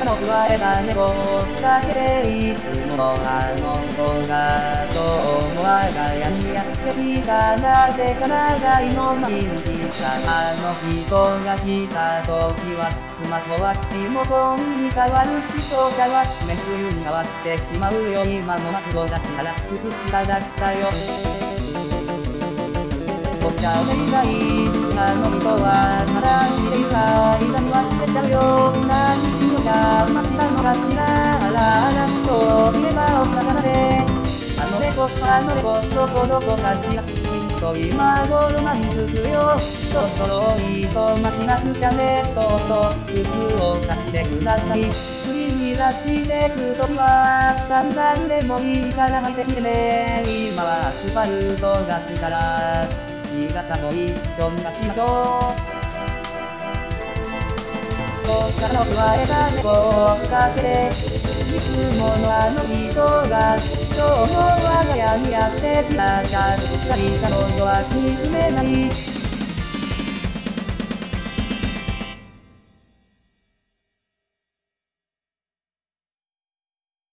の加えた猫をかけていつもあの人がどうも我が家にやってきたなぜか長いの毎日さあの人が来た時はスマホはリモコンに変わるし照射はめつゆに変わってしまうよ今もマスクを出したら映しただったよおしゃべりがいいあの人は話している間に忘れちゃうよ何しよう邪魔したのかしらあらあらそういえばお魚であの猫どこかしらきっと今頃満腹よそろそろいいとましなくちゃねそう靴を貸してください次に出してくときはサンダルでもいいから履いてきてね今はアスファルトがつから日傘も一緒に出しましょうお魚を加えた猫をかけていつものあの人が今日も我が家にやってきたちゃっかり彼女は気づめない